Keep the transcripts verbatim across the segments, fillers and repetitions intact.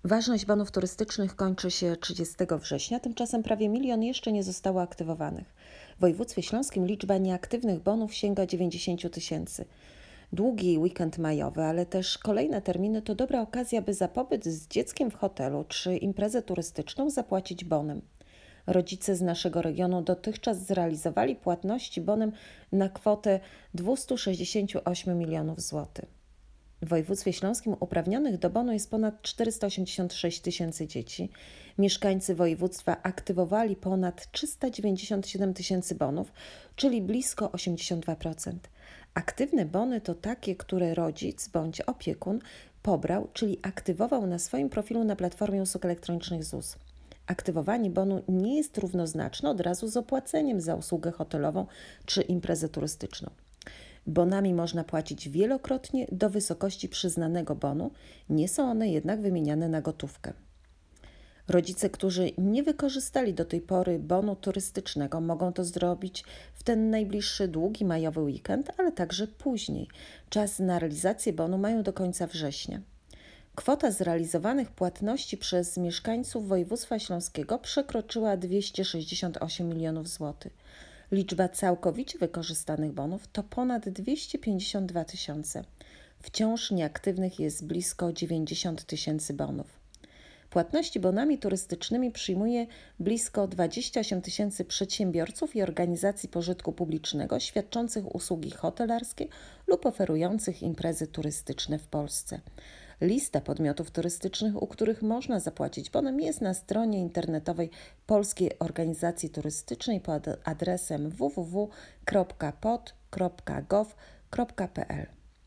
Ważność bonów turystycznych kończy się trzydziestego września, tymczasem prawie milion jeszcze nie zostało aktywowanych. W województwie śląskim liczba nieaktywnych bonów sięga dziewięćdziesiąt tysięcy. Długi weekend majowy, ale też kolejne terminy to dobra okazja, by za pobyt z dzieckiem w hotelu czy imprezę turystyczną zapłacić bonem. Rodzice z naszego regionu dotychczas zrealizowali płatności bonem na kwotę dwieście sześćdziesiąt osiem milionów złotych. W województwie śląskim uprawnionych do bonu jest ponad czterysta osiemdziesiąt sześć tysięcy dzieci. Mieszkańcy województwa aktywowali ponad trzysta dziewięćdziesiąt siedem tysięcy bonów, czyli blisko osiemdziesiąt dwa procent. Aktywne bony to takie, które rodzic bądź opiekun pobrał, czyli aktywował na swoim profilu na platformie usług elektronicznych ZUS. Aktywowanie bonu nie jest równoznaczne od razu z opłaceniem za usługę hotelową czy imprezę turystyczną. Bonami można płacić wielokrotnie do wysokości przyznanego bonu, nie są one jednak wymieniane na gotówkę. Rodzice, którzy nie wykorzystali do tej pory bonu turystycznego, mogą to zrobić w ten najbliższy długi majowy weekend, ale także później. Czas na realizację bonu mają do końca września. Kwota zrealizowanych płatności przez mieszkańców województwa śląskiego przekroczyła dwieście sześćdziesiąt osiem milionów złotych. Liczba całkowicie wykorzystanych bonów to ponad dwieście pięćdziesiąt dwa tysiące. Wciąż nieaktywnych jest blisko dziewięćdziesiąt tysięcy bonów. Płatności bonami turystycznymi przyjmuje blisko dwadzieścia osiem tysięcy przedsiębiorców i organizacji pożytku publicznego świadczących usługi hotelarskie lub oferujących imprezy turystyczne w Polsce. Lista podmiotów turystycznych, u których można zapłacić bonem, jest na stronie internetowej Polskiej Organizacji Turystycznej pod adresem w w w kropka p o d kropka gov kropka p l.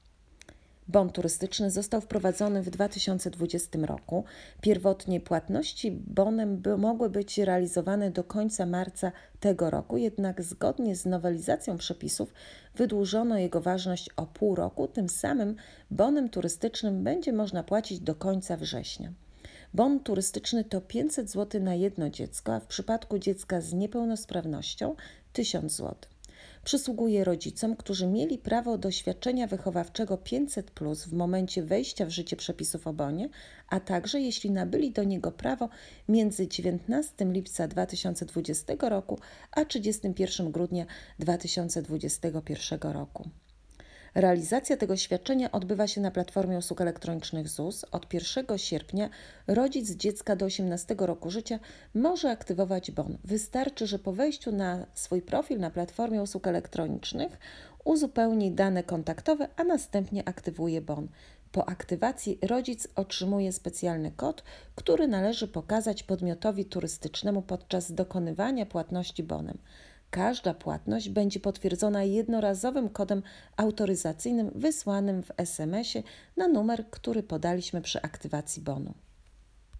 Bon turystyczny został wprowadzony w dwa tysiące dwudziestym roku. Pierwotnie płatności bonem by mogły być realizowane do końca marca tego roku, jednak zgodnie z nowelizacją przepisów wydłużono jego ważność o pół roku, tym samym bonem turystycznym będzie można płacić do końca września. Bon turystyczny to pięćset złotych na jedno dziecko, a w przypadku dziecka z niepełnosprawnością tysiąc złotych. Przysługuje rodzicom, którzy mieli prawo do świadczenia wychowawczego pięćset plus w momencie wejścia w życie przepisów o bonie, a także jeśli nabyli do niego prawo między dziewiętnastego lipca dwa tysiące dwudziestego roku a trzydziestego pierwszego grudnia dwa tysiące dwudziestego pierwszego roku. Realizacja tego świadczenia odbywa się na platformie usług elektronicznych ZUS. Od pierwszego sierpnia rodzic dziecka do osiemnastego roku życia może aktywować bon. Wystarczy, że po wejściu na swój profil na platformie usług elektronicznych uzupełni dane kontaktowe, a następnie aktywuje bon. Po aktywacji rodzic otrzymuje specjalny kod, który należy pokazać podmiotowi turystycznemu podczas dokonywania płatności bonem. Każda płatność będzie potwierdzona jednorazowym kodem autoryzacyjnym wysłanym w es em esie na numer, który podaliśmy przy aktywacji bonu.